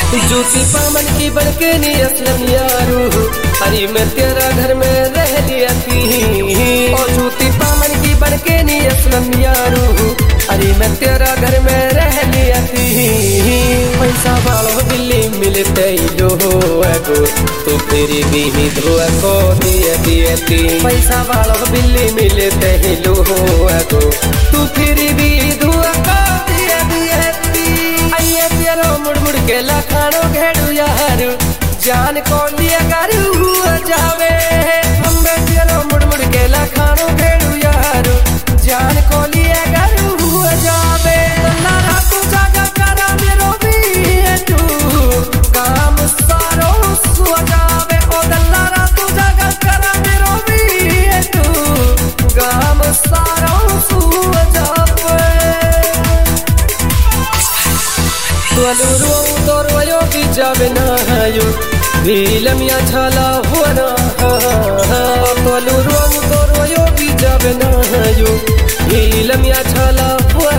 जूती पामन की बनके नी असलम यारू, हरी मैं तेरा घर में रह लिया थी। ओ जूती पामन की बनके नी असलम यारू, हरी मैं तेरा घर में रह लिया थी। पैसा वालों बिल्ली मिलते लो एगो, तो फिर भी धुआ को दिए थी। पैसा वालों बिल्ली मिलते लो एगो, तू फिर भी धुआ को दिए थी। आइए तेरो मुड़ मुड़ के लखानो घेड़ू यारू, जान को लिया करू जावे। हम तेरो मुड़ मुड़ के लखानो घेड़ू यारू, जान को लिया करू जावे। तल्ला तू जागा करा मेरो भी तू, काम सारो सो जावे। ओ तल्ला तू जागा करा मेरो भी तू, काम सारो सो जावे। तोलू तोरवयो भी जावे ना यो, भीलमिया छाला हुआ। तोलू तोरवयो भी जावे ना यो, भीलमिया छाला हुआ।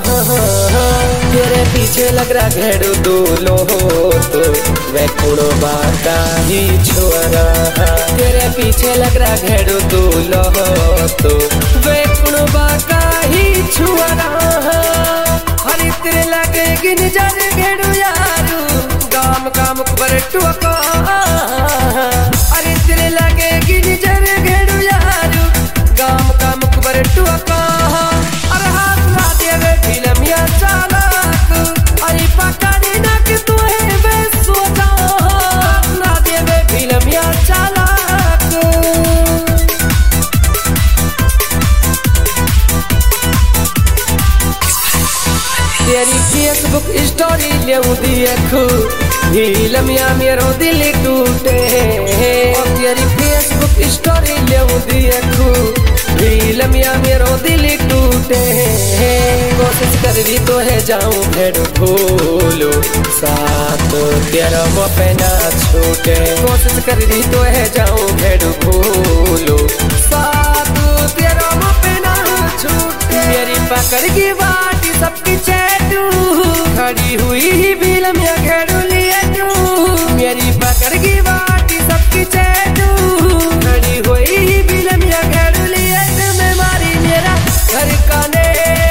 तेरे पीछे लग रहा घेड़ू दूलो तो वे कुड़ो बाता ही छोरा। तेरे पीछे लग रहा घेड़ू दूलो तो वे कुड़ो बाता ही छोरा। हरी तेरे लगे गिन जाने घेड़ू यारू, गाम काम पर टुका। अरे तेरे लगे गिन जाने घेड़ू यारू, गाम काम पर टुका। अरे हाथ ना देवे फिल्मिया चालाक, अरे पकड़ी ना कि तू है बेसोचा। ना देवे फिल्मिया चालाक। तेरी फेसबुक स्टोरी ले देखू, भीलमिया मेरो दिल टूटे। तेरी फेसबुक स्टोरी ले देखू, भीलमिया मेरो दिल टूटे। कोशिश कर रही तो है जाऊं भेड़ भूलो, साथ तेरा पे ना छूटे। कोशिश कर रही तो है जाऊं भेड़ भूलो, साथ तेरा पे ना छूटे। मेरी पकड़ की बाटी सबकी चैटू, खड़ी हुई भीलमिया घेड़ू लिए तू। मेरी पकड़ की बाटी सबकी चैटू, खड़ी हुई भीलमिया घेड़ू लिए तू। मैं मारी मेरा घर काने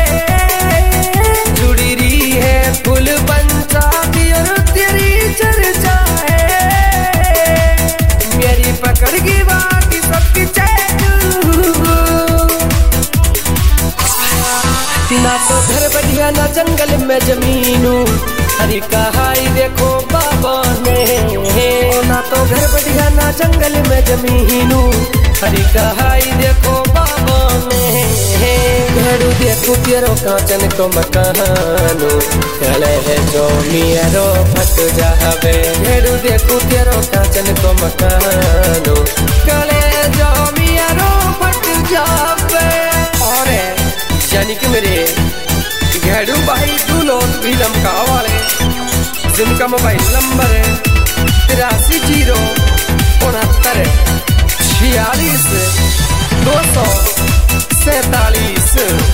जुड़ी रही है फुल पंचायती और तेरी चर्चा है। मेरी पकड़ की बाटी सबकी चैटू, ना तो घर बढ़िया ना जंगल में जमीनू, हरी कहाई देखो बाबा ने। ना तो घर बढ़िया ना जंगल में जमीनू, हरी कहाई देखो बाबा ने। घेड़ू देखो तेरो कांचन को मकानो, चले है जो मेरो फट जावे। घेड़ू देखो तेरो कांचन को मकानो, चले जो मेरो फट जावे। और यानी कि मेरे घेड़ू भाई दूलो भीलम का वाले, जिनका मोबाइल नंबर है 83 069 46 247।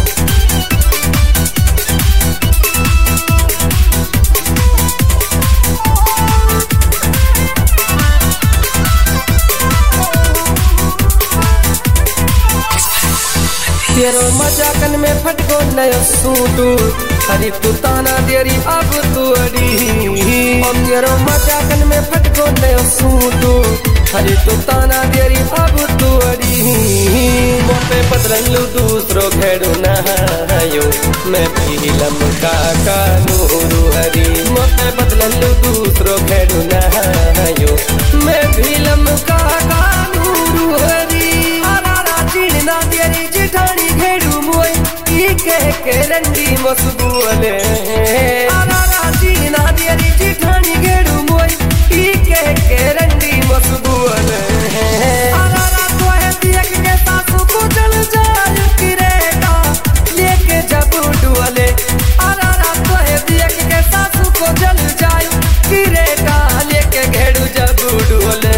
तेरो मजाकन में फटको नयो सूटू, हरी तू ताना देरी अब तू अड़ी। और तेरो मजाकन में फटको नयो सूटू, हरी तू ताना देरी अब तू अड़ी। मोपे बदलन लू दूसरो घेड़ू नहायो, मैं भीलम का कानूरू हरी। मोपे बदलन लू दूसरो घेड़ू नहायो, मैं भीलम का कानूरू हरी। चीन ना तेरी जिठानी घेड़ू मोई, के रंडी मसबूले। चीन ना तेरी जिठानी घेड़ू मोई, के रंडी मसबूले। तो है देख के सासू को चल जाए किरेटा लेके जब डुअले। तो है देख के सासू को चल जाए किरेटा लेके घेड़ू जब डुअले।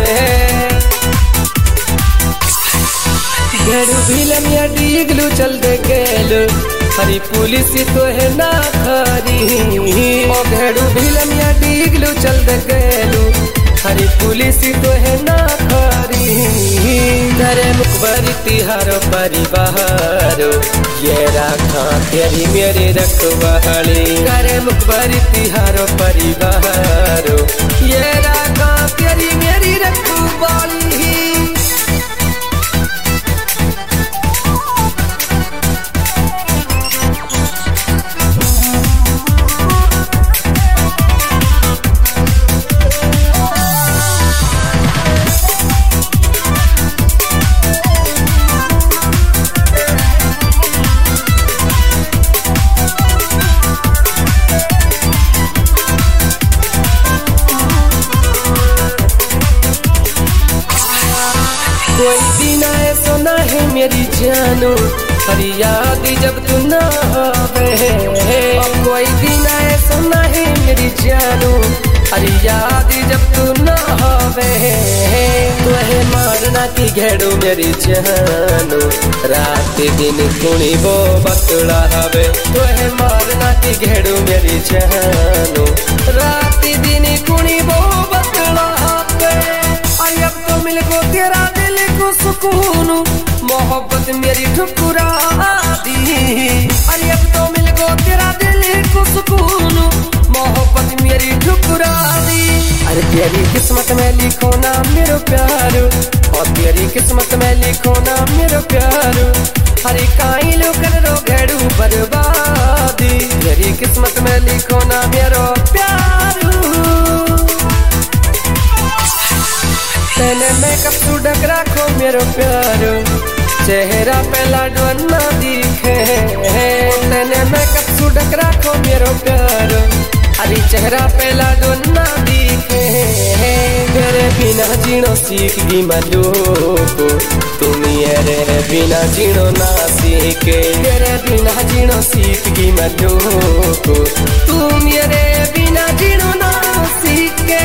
घेड़ू भीलमिया डीगलू चल दे गेलू, हरी पुलिस तो है ना खरी। ओ घेड़ू भीलमिया डीगलू हरी पुलिस तो है ना खरी करे मुखबरी तिहारो परिवारो ये राखा तेरी मेरी रखवाली करे मुखबरी तिहारो परिवारो ये राखा तेरी मेरी रखवाली कोई दिन ऐसा ना है मेरी जानू फरियाद जब तू ना होवे कोई दिन ऐसा ना है मेरी जानू फरियाद जब तू ना होवे तुहे मारना की घेड़ू मेरी जानू रात दिन कुणी वो बतला हवे तुहे मारना की घेड़ू मेरी जानू रात दिन कुणी वो बतला हवे अब तो मिल को तेरा सुकून मोहब्बत मेरी ठुकरा दी अरे अब तो मिल गो तेरा दिल को सुकून मोहब्बत मेरी ठुकरा दी अरे तेरी किस्मत में लिखो ना मेरे प्यार और तेरी किस्मत में लिखो ना मेरे प्यार अरे काई लो कर रो घेड़ू बर्बादी तेरी किस्मत में लिखो ना मेरा प्यार तेने मेकअप तू ढक रखो मेरो प्यारो चेहरा पे लाडो ना दिखे तेने मेकअप तू ढक रखो मेरो प्यारो अरे चेहरा पे लाडो ना दिखे तेरे बिना जीनो सीख गी मलूको तुम ये बिना जीनो ना सीखे तेरे बिना जीनो सीख गी मलूको तुम ये बिना जीनो ना सीखे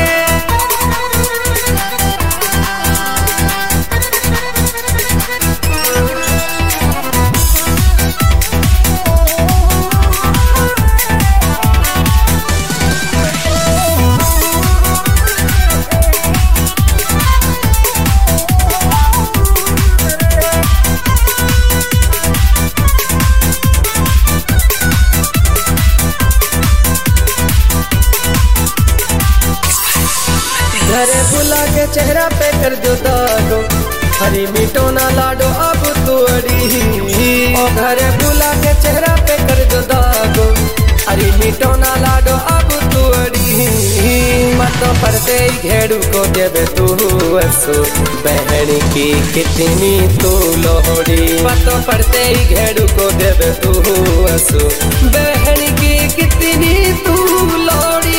घरे बुला के चेहरा पे कर दो दागो हरी मीठो ना लाडो अब तोड़ी ओ घरे बुला के चेहरा पे कर दो दागो हरी मीठो ना लाडो अब तोड़ी मत पड़ते ही घेड़ू को देवे तू असो बहन की कितनी तू लोहड़ी मत पड़ते ही घेड़ू को देवे तू असो बहन की कितनी तू लोहड़ी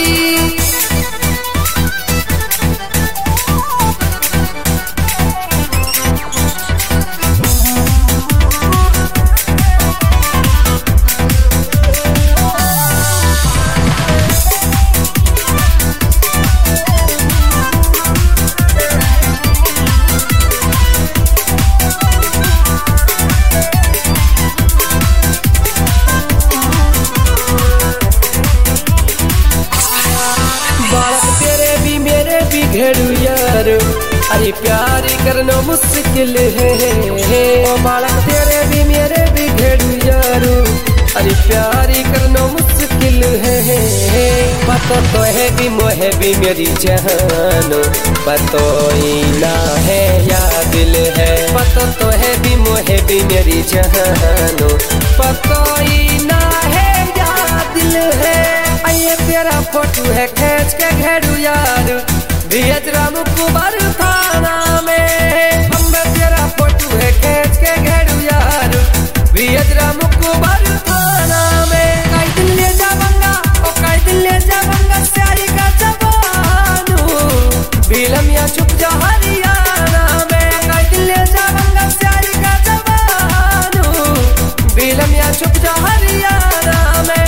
घेड़ू यार अरे प्यार करना मुश्किल है ओ बालक तेरे भी मेरे भी घेड़ू यार अरे प्यार करना मुश्किल है पता तो है भी मोहे भी मेरी जान पतो ही ना है या दिल है पता तो है भी मोहे भी मेरी जान पतो ही ना है या दिल है ये तेरा फोटो है खींच के घेड़ू यार राम कुमार थाना में हम तेरा फोटो है खींच के घेड़ू यार राम कुमार थाना में कई दिन ले जाऊंगा ओ कई दिन ले जाऊंगा स्यारी का जवानू बिलम या चुप जा हरियाणा में कई दिन ले जाऊंगा स्यारी का जवानू बिलम या चुप जा हरियाणा में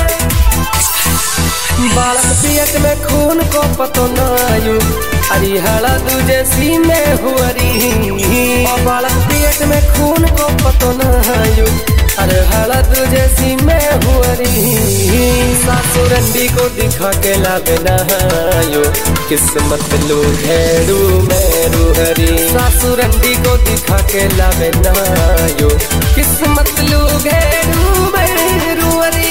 बालक पियत में खून को पतो नायू हरी हला तुझे सीने हुआरी बालक पियत में खून को पतो नायू अरे हड़द जैसी मैं हुअरी सासुरंडी को दिखा के लावे नहायो किस्मत लो घेड़ू मैं रूहरी सासुरंडी को दिखा के लावे नहायो किस्मत लो घेड़ू मैं रूहरी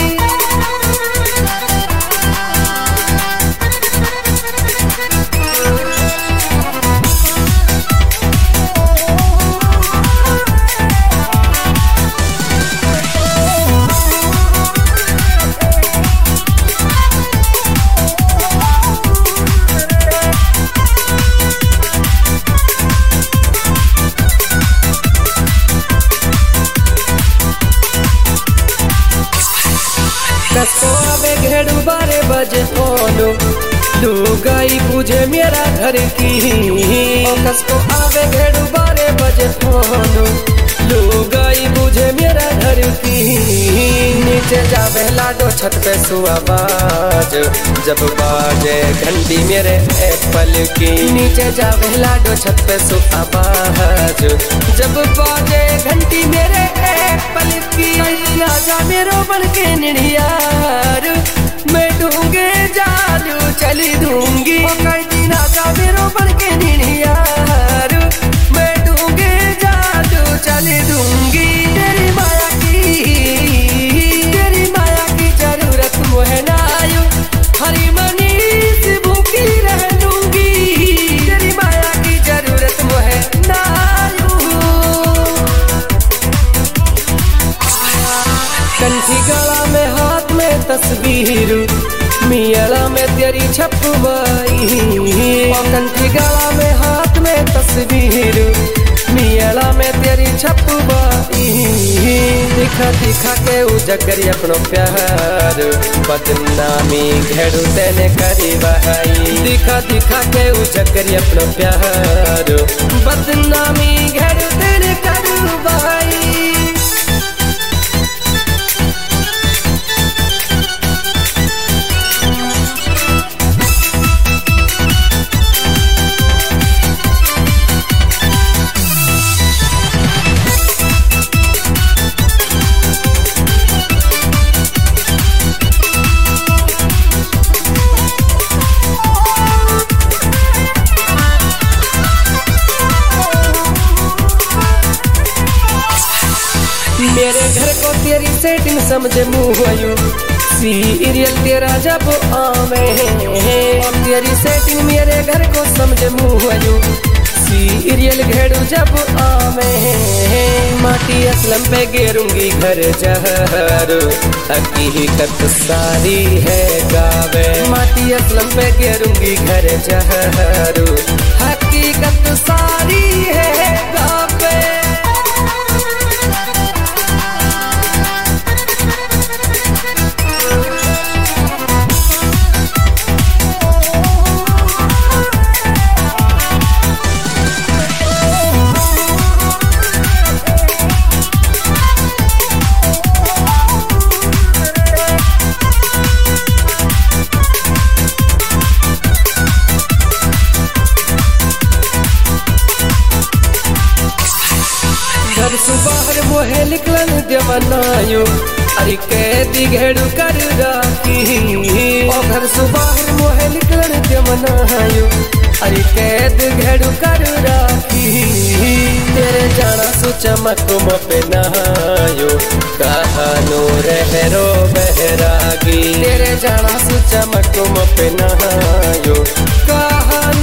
कसको आवे घेड़ू 12 बजे फोनो लुगाई बुझे मेरा घर की कसको आवे घेड़ू 12 बजे फोनो लुगाई बुझे मेरा घर की नीचे जावे लाडो छत पे सुआवाज जब बाजे घंटी मेरे एप्पल की नीचे जावे लाडो छत पे सुआवाज जब बाजे घंटी मेरे एप्पल की राजा मेरो बन के निड़ियार मैं ढूंगे जालू चली दूंगी कई दिन राजा मेरो बन के निड़ियार मैं ढूंगे जालू चली दूंगी तेरी माया की जरूरत मुझे ना आयु हरी मनी से भूखी रह लूंगी तेरी माया की जरूरत मुझे ना आयु कंठी गला में हाथ में तस्वीर मियाला में तेरी छपवाई कंठी गला में हाथ में तस्वीर मियाला में तेरी छपवाई दिखा दिखा के उजगरी अपनो प्यार बदनामी घेड़ू तेने करी बहाई दिखा दिखा के उजगरी अपनो प्यार बदनामी घेड़ू तेने करी बहाई मेरे घर को तेरी सेटिंग समझे मुँह सीरियल तेरा जब आवे तेरी सेटिंग मेरे घर को समझे मुँह सीरियल घेड़ू जब आवे माटी असलम पे गेरूंगी घर जहर हकीकत सारी है गावे माटी असलम पे गेरूंगी घर जहर हकीकत सारी है गावे घर सुबाहर मोहे निकलन देवनायो अरे कैदी घेड़ू कर राखी घर सुबाहर मोहे निकलन देवनायो अरे कैद घेड़ू कर राखी तेरे जाना सु चमक पे नहायो कहानो रहरो बहरागी तेरे जाना सु चमक पे नहायो कहानो